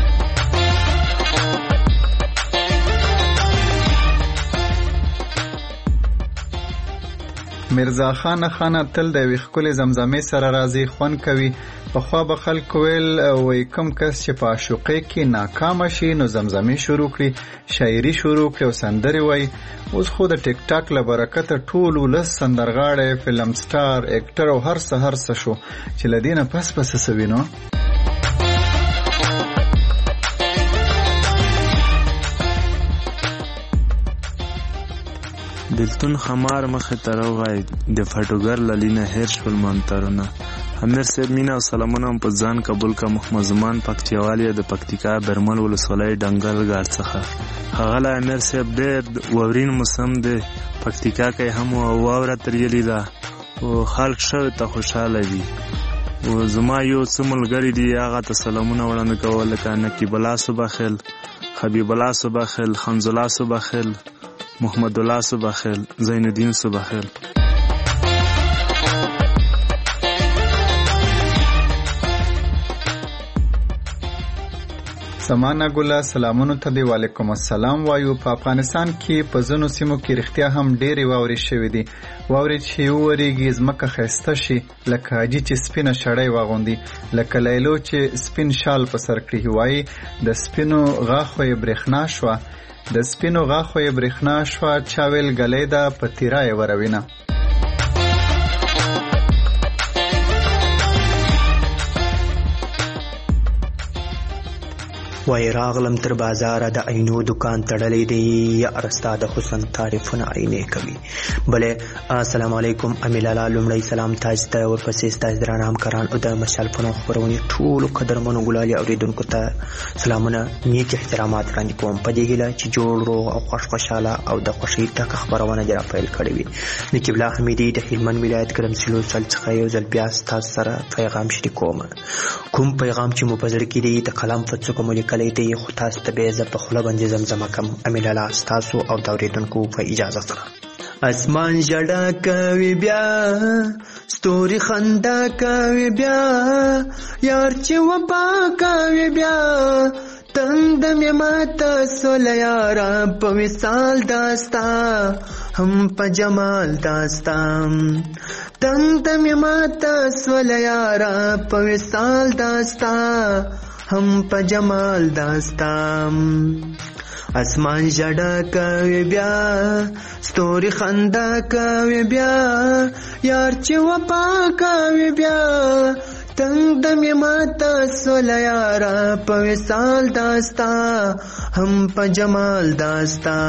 F: مرزا خان خانه تل د یوې ښکلې زمزمې سره راځي خوند کوي پخوا به خلکو ویل وایي کوم کس چې په عاشقۍ کې ناکامه شي نو زمزمې شروع کړي شاعري شروع کړي او سندرې وایي اوس خو د ټیک ټاک له برکته ټول ولس سندرغاړی فلم سټار اکټر او هر څه شو چې له دې نه پس څه وي نو
S: بلتون خمار مخې ته راوغی د فټوګر له لینه هیر شول منترونه امیر صاحب مینا او سلامونه په ځان قبول کا محمد زمان پکتیوالیا د پکتیکا برمل ولسوالۍ ډنګل ګاړ څخه هغه له امیر صاحب ډېر وورین موسم دی پکتیکا کې هم واوره تریلې ده او خلک شوی ته خوشاله دي او زما یو څه ملګري دي هغه ته سلامونه وړاندې کول لکه نقیب الله صباخیل حبیب الله صباخیل حمزه الله صباخیل محمد الله صباخیل زین الدین صباخیل
F: سمانه ګله سلامونو ته دی وعلیکم السلام وایو په افغانستان کې په ځینو سیمو کې رښتیا هم ډېرې واورې شوې دي واورې چې وورېږي ځمکه ښایسته شي لکه حاجي چې سپینه شړۍ واغوندي لکه لیلو چې سپین شال په سر کړي وایي د سپینو غاښو یې برېښنا شوه د سپینو غاښو یې برېښنا شوه چا ویل ګلۍ ده په تیره یې وروینه
T: وای راغلم تر بازار د عینو دکان تړلې دی یا رستا د حسن تعریفونه عینې کوي. بله السلام علیکم امیلالا لومړی سلام تاج ته ورپسې تاج درانه همکاران او د مشال فنو خبرونه ټولو قدرمنو ګلالي اوریدونکو ته سلامونه نیک احترامات وړاندې کوم په دې هیله چې جوړ روغ او خوشاله او د خوشی تک خبرونه جرا پیل کړې وي. نقیب الله حمیدی د هلمند ولایت ګرمسلو څخه یو ځل بیا تاسو سره پیغام شریکوم. کوم پیغام چې مو په زړه کې دی د کلام په څوک مو لیکلی دی خو تاسو ته به زه په خوله باندې زمزمه کوم. امیلالا تاسو او د اوریدونکو په اجازه سره. اسمان جړه کوي بیا ستوري خندا کوي بیا یار چې وبا کوي بیا تند مې ماته سول یارا په وصال داستا هم په جمال داستا تند مې ماته سول یارا په وصال داستا هم په جمال داستا. اسمان جړه کوي بیا ستوري خندا کوي بیا یار چې وپا کوي بیا تنگ دمې ماته سول یارا په وصال داستا هم په جمال داستا.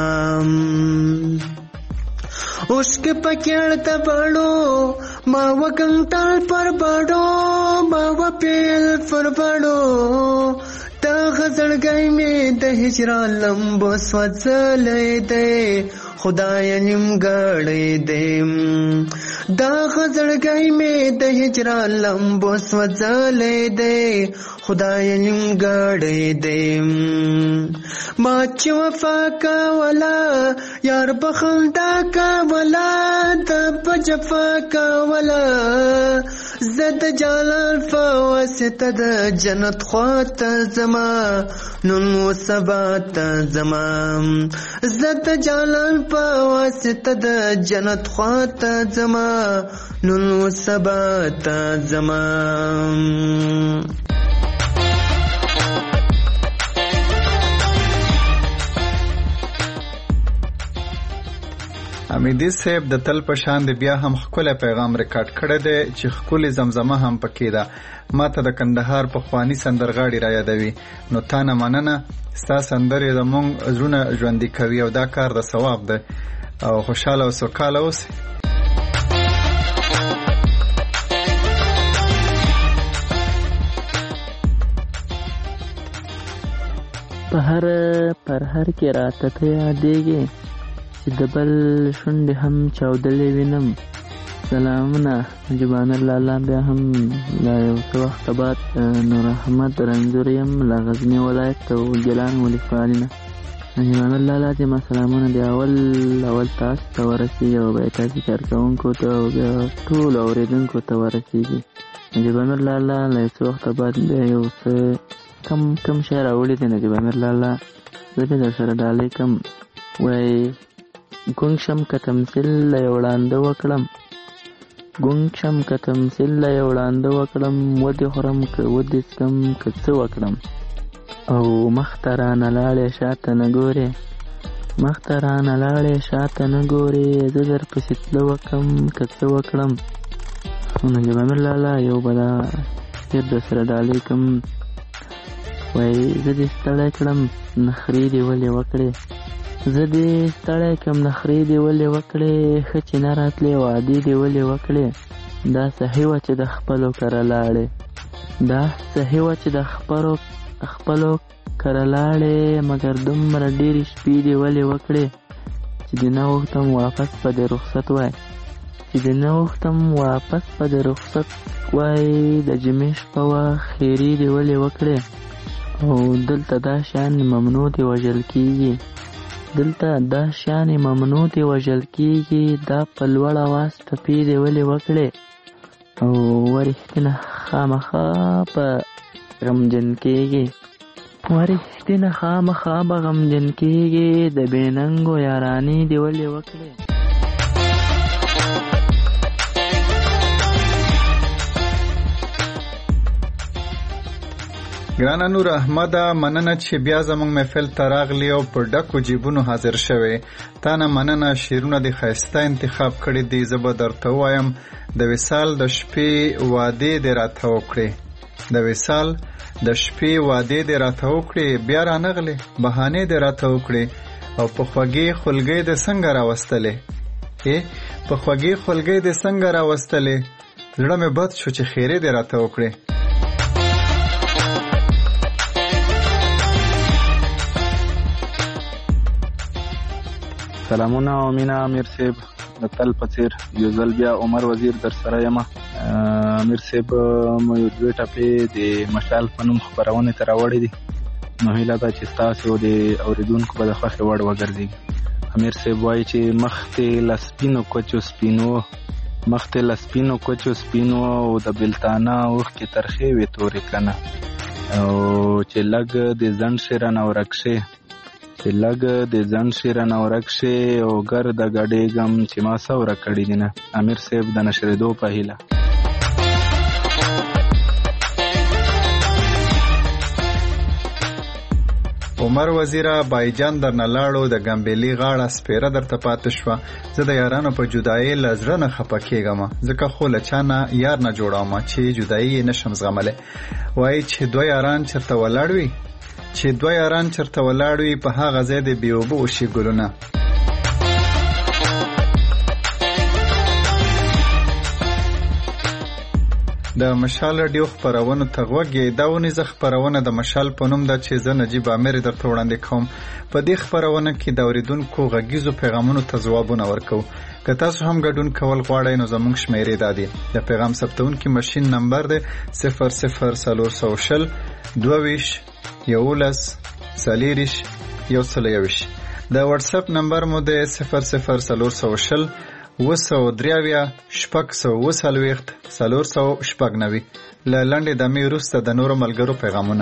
T: عشق پکړ ته بړو ما وکنټال پر بړو ما وپیل پر بړو تا غزړګای مې د هجران لمبو سوځلې دی خدای نیمګړې دی دا غزړګای مې د هجران لمبو سوځلې دی خدای نیمګړې دی. ما چې وفا کوله یار بخندا کوله د په جفا کوله زد جلال فواسطه د جنت خواته زما نن و سبا ته زما زد جلال فواسطه د جنت خواته زما نن و سبا ته زما.
F: حمیدی صاحب د تل په شان دی بیا هم خپل پیغام ریکارډ کړی دی چې خپل زمزمه هم پکې ده. ماته د کندهار په خوانی سندرغاړي را یادوي. نو تا نه مننه ستا سندرې زموږ زړونه ژوندي کوي او دا کار د ثواب ده او خوشاله او سوکاله اوسئ.
U: پر هر کې راته ته یادېږي چې د بل شونډې هم چاودلې وینم. سلامونه نجیبان الله بیا هم لا یو څه وخت بعد نور احمد رنځور یم له غزني ولایت او ګیلان ولسوالۍ نه. نجیبان الله ته ما سلامونه دی اول تاسو ته ورسېږي او بیا تاسو کارکوونکو ته او بیا ټولو اورېدونکو ته ورسېږي. نجیبان الله له یو څه وخت بعد بیا یو څه کم شی راوړی دی. نجیبان الله زه به در سره ډالۍ کم. وایي ګونګ شم که تمثیل له یو وړانده وکړم ګونګ شم که تمثیل له یو وړانده وکړم ودې خورم که ودې څکم که څه وکړم او مخته رانه لاړې شاته نه ګورې مخته رانه لاړې شاته نه ګورې زه در پسې تله وکړم که څه وکړم. نجیب الله یو به دا تېر در سره ډالۍ کړم. وایي زه دې ستړی کړم نخرې دې ولې وکړې زه دې ستړی کړم نخرې دې ولې وکړې ښه چې نه راتلې وعدې دې ولې وکړې دا صحیح وه چې د خپلو کره لاړې دا صحیح وه چې د خپلو کره لاړې مګر دومره ډېرې شپې دې ولې وکړې چې دې نه غوښتم واپس په دې رخصت وای چې دې نه غوښتم واپس په دې رخصت وای د جمعې شپه وه خیرې دې ولې وکړې او دلته دا شیان ممنوع دي وژل کېږي دلته دا شیان ممنوع دي وژل کېږي دا په لوړ اواز ټپې دې ولې وکړې او ورښتینه خامخا په غمجن کېږي ورښتینه خامخا به غمجن کېږي د بې ننګو یارانې دې ولې وکړې.
F: ګرانه نور احمده مننه چې بیا زموږ محفل ته راغلی او په ډکو جیبونو حاضر شوی. تا نه مننه شعرونه دې ښایسته انتخاب کړي دي. زه به درته ووایم د وصال د شپې وعدې دې راته وکړې د وصال د شپې وعده دې راته وکړې بیا رانغلې بهانې دې راته وکړې او په خوږې خلګۍ دې څنګه راوستلې په خوږې خلګۍ دې څنګه راوستلې زړه مې بد شو چې خیرې دې راته وکړې.
H: سلامونه او مینا امیر صاحب د تل په څیر یو ځل بیا عمر وزیر در سره یم. امیر صاحب مو یو دوه ټپې د مشال په نوم خپرونې ته راوړې دي، نو هیله ده چې ستاسو د اوریدونکو به د خوښې وړ وګرځي. امیر صاحب وایي چې مخته لسپینو کوچو سپینو مخته لسپینو کوچو سپینو او د بلتانا اوښکې ترخې وې تورې کنه، او چې لږ د ځنډ شیرن او رکشې چې لږ د ځنډ شیرن او رکشې او ګرده ګډېږم چې ما سوره کړي دي نه. امیر صاحب د نشرېدو په هیله.
F: عمر وزیره بایجان در نلاړو د ګمبېلي غاړه سپیره درته پاتې شوه، زه د یارانو په جدایۍ له زړه نه خفه کېږم، ځکه خو له چا نه یار نه جوړوم چې جدایي یې نشم زغملی. وایي چې دوه یاران چېرته ولاړ وي په هغه ځای د بې اوبه وشي ګلونه. د مشال رادیو خپرونو ته غوږ یې. دا ونیزه خپرونه د مشال په نوم ده چې زه نجیب امیر درته وړاندې کوم. په دې خپرونه کې د اوریدونکو غږیزو پیغامونو ته ځوابونه ورکوو. که تاسو هم ګډون کول غواړئ نو زموږ شمیرې دا دي: د پیغام ثبتونکي ماشین نمبر دی 00420 22 11 40 121. د واتس اپ نمبر مو دی 00420 203 640 490. له لنډې دمې وروسته د نورو ملګرو پیغامونه.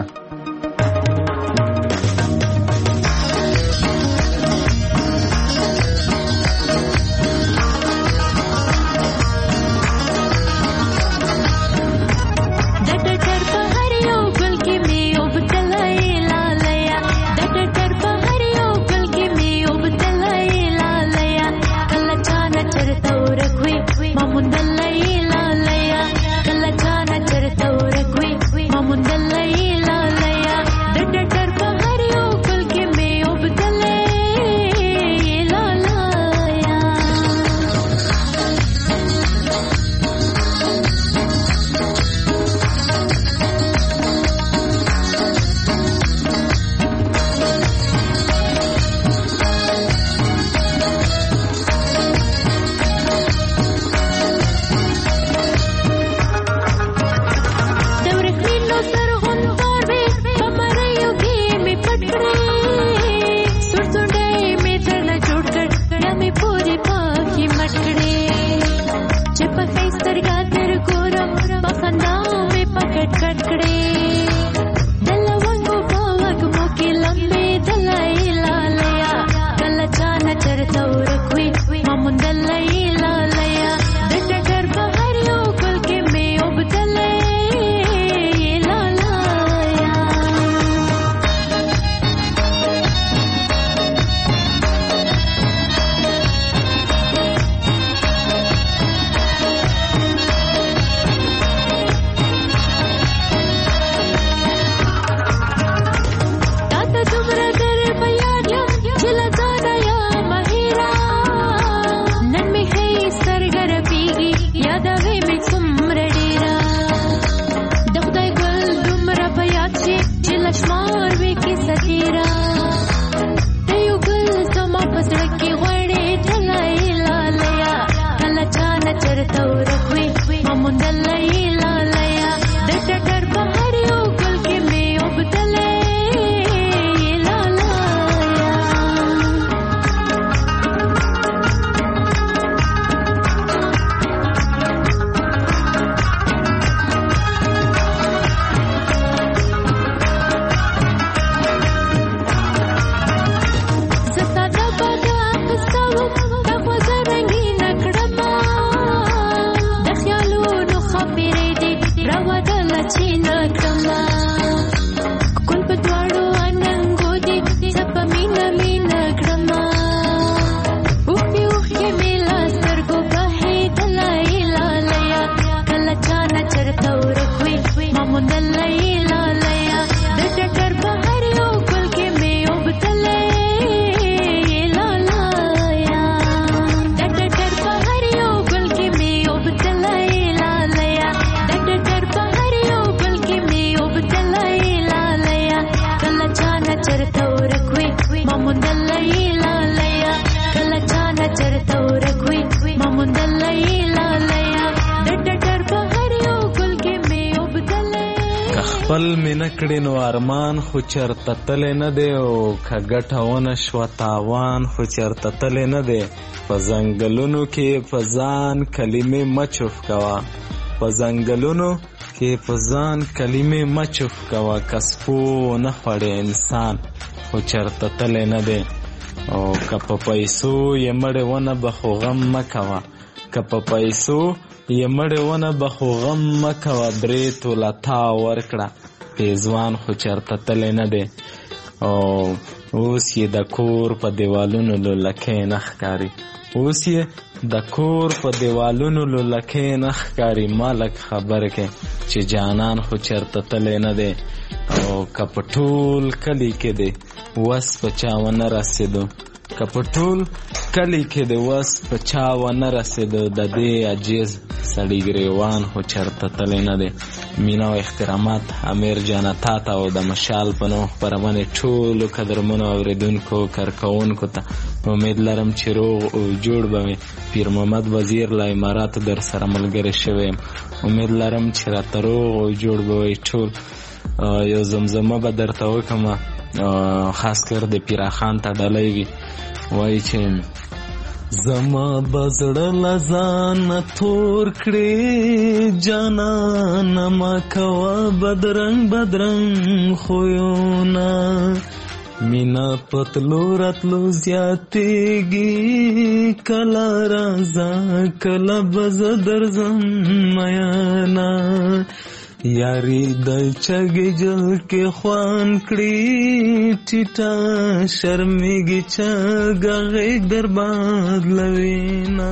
S: عمل مې نه کړې نو ارمان خو چېرته تللی نه دی او که ګټه ونه شوه تاوان خو چېرته تللی نه دی په ځنګلونو کې په ځان کلمې مه چوف کوه په ځنګلونو کې په ځان کلمې مه چوف کوه که سپو ونه خوړې انسان خو چېرته تللی نه دی او که په پیسو یې مړې ونه به خو غم مه کوه که په پیسو یې مړې ونه به خو غم مه کوه برې توله تا ورکړه پیزوان خو چېرته تللی نه دی او اوس یې د کور په دیوالونو لولکۍ نه ښکاري اوس یې د کور په دیوالونو لولکۍ نه ښکاري ما لږ خبر کې چې جانان خو چېرته تللی نه دی او که په ټول کلي کې دی وس په چا ونه رسېدو که په ټول کلی کې د وس په چا ونه رسېدو د دې عجیز سړي ګریوان خو چېرته تللی نه دی. مینه او احترامات امیر جانه تا ته او د مشال په نوم خپرونې ټولو قدرمنو اورېدونکو کارکوونکو ته امید لرم چې روغ او جوړ به وي. پیر محمد وزیر له اماراتو در سره ملګری شوی یم. امید لرم چې راته روغ او جوړ به وي ټول. یو زمزمه به درته وکړم خاص کر د پیراخان ته ډالۍ وي وایي چې زما بزړه لزانه تور کړې جانانه ما کوه بدرنګ بدرنګ خویونه مینا پتلو راتلو زیاتېږي کله راځه کله به زه درځم میانه یاری د چګې جل کې خوان کړي ټیټه شرمېږي چګه غېږ در بدلوینه.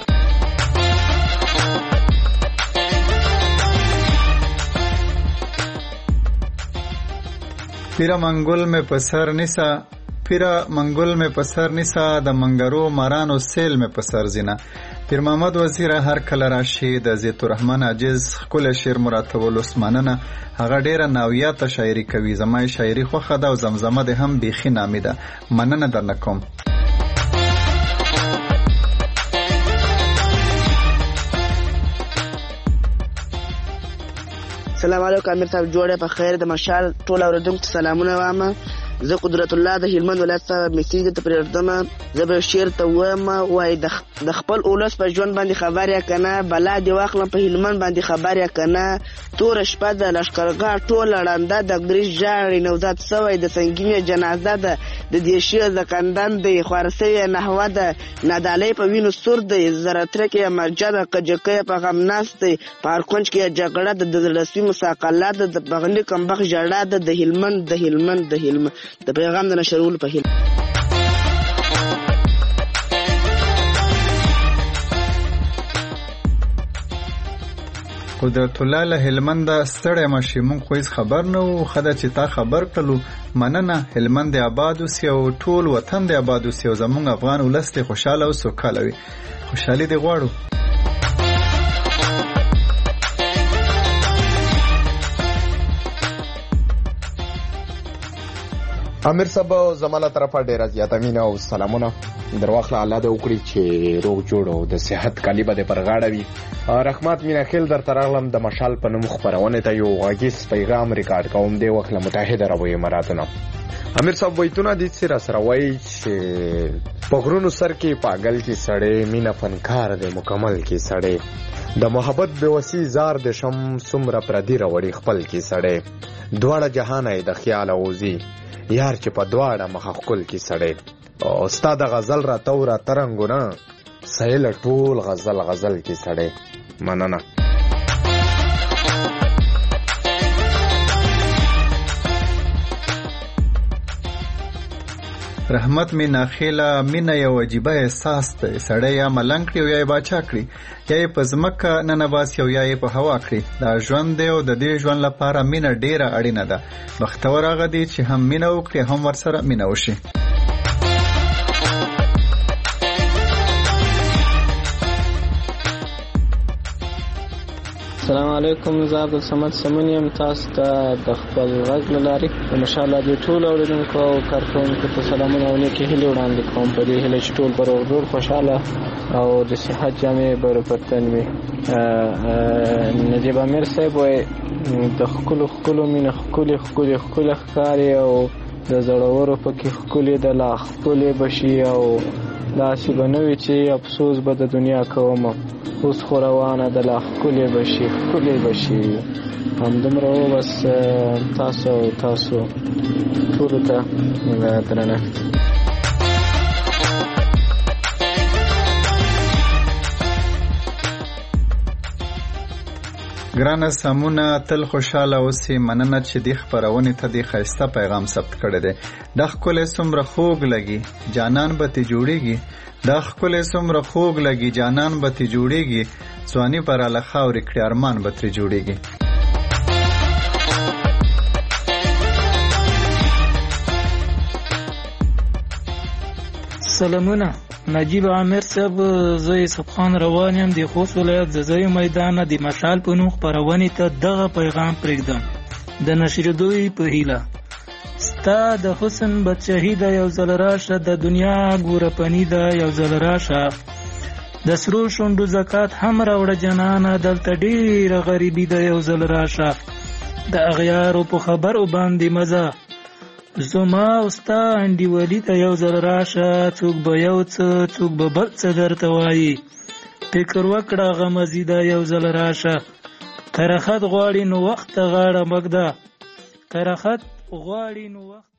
F: پیرا منگل میں پسر نسا پیرا منگل میں پسر نسا د منګرو مارانو سیل میں پسر زینا. پیر محمد وزیر هر کله راشي د زیت الرحمن عجز خپل شعر مراتب العثمانه هغه ډیره ناویاته شاعري کوي. زما شاعري خوښه ده او زمزمه ده هم بیخي نامي ده. مننه درنه کوم.
C: السلام علیکم امیر صاحب جوړه په خیر د مشال ټول اوردونکو سلامونه وامه. زه قدرت الله د هلمند ولایت څخه میسیج ته پرېږدم. زه به شعر ته وایم وای د خپل اولس په ژوند باندې خبر یا کنه بلا دی واخلم په هلمند باندې خبر یا کنه تور شپه د لشکرګاه ټول لړنده د ګریش جاړي نوزاد سوی د سنگینه جنازه ده د دیشي زکندن د خورسي نحوه ده ندالې په وینو سور د زرتره کې مرجده کجکه په غم ناس دی په کونج کې جګړه د رسمي مساقلات د بغنی کمبخ جړه د هلمند د پیغام د نشرول په هیله.
F: قدرت الله له هلمند ستړی مشي مونږ خو هیڅ خبر نه وو. خدای چې تا خبر کړلو مننه. هلمند آباد اوسي او ټول وطن د آباد اوسي او زمونږ افغان ولس ته خوشاله او سوکاله وي. خوشحالي دی غواړو.
V: امیر صاحب زماله طرفه ډیره زیاته مینه او سلامونه درواخله. الله دې وکړي چې روغ جوړ او د صحت کالی به دې پر غاړه وي. رحمت مینا خیل درته راغلم د مشال په نوم خپرونې ته یو غږیز پیغام ریکارډ کوم. دې وخت له متحده عربو اماراتو نه امیر صاحب بیتونه دې سره وایي چې په غرونو سر کې پاگل کې سړی مینا فنکار دې مکمل کې سړی د محبت بېوسي زار د شم څومره پردي راوړي خپل کې سړی دواړه جهان یې د خیال اوزي یار چې په دواړه مخه خپل کې سړی او استاد غزل را تورا ترنګونه سهیل ټول غزل کې سړی. مننه.
F: رحمت می ناخیله مینه یو عجیبه احساس دی. سړی یا ملنګ کړي او یا یې باچا کړي یا یې په ځمکه ننباسي او یا یې په هوا کړي. دا ژوند دی او د دې ژوند لپاره مینه ډیره اړینه ده. بختور هغه دی چې هم مینه وکړي هم ورسره مینه وشي.
G: السلام علیکم، زه عبدالصمد سمون یم. تاسو ته د خپل غږ له لارې د مشال راډیو ټولو اورېدونکو او کارکوونکو ته سلامونه او نیکې هیلې وړاندې کوم، په دې هیله چې ټول به روغ جوړ خوشحاله او د صحت جامې به په تن وي. نجیب امیر صاحب وایي د ښکلو مینه ښکلې ښکاري او د زړورو پکې ښکلې د لا ښکلې به شي او داسې به نه وي چې افسوس به د دنیا کوم، اوس خو روانه د لا ښکلې به شي. همدومره و بس. تاسو ټولو ته درنښت.
F: ګرانه سمونه، تل خوشاله اوسې. مننه چې دې خپرونې ته دې ښایسته پیغام ثبت کړی دی. دا ښکلی څومره خوږ لګي جانان به تې جوړېږي، دا ښکلی څومره خوږ لګي جانان به تې جوړېږي، ځواني به راله خاورې کړي ارمان به ترې جوړېږي.
A: سلامونه، نجیب عامر صاحب، زه یوسف خان روان یم د خوست ولایت ززای میدان د مشال په نوم خپرونې ته دغه پیغام پرېږدم د نشریدو په هیله. ستا د حسن بادشاهي ده یو ځل راشه، د دنیا ګوره پني ده یو ځل راشه، د سرو شونډو زکات هم راوړه جنانه، دلته ډېره غریبي ده یو ځل راشه، د اغیارو په خبرو باندې مزه، زما او ستا انډیوالي ته یو ځل راشه، څوک به یو څه څوک به بل څه درته وایي، فکر وکړه غمزي ده یو ځل راشه، کرخت غواړي نو وخت غاړه مږده، کرخت غواړي نو وخت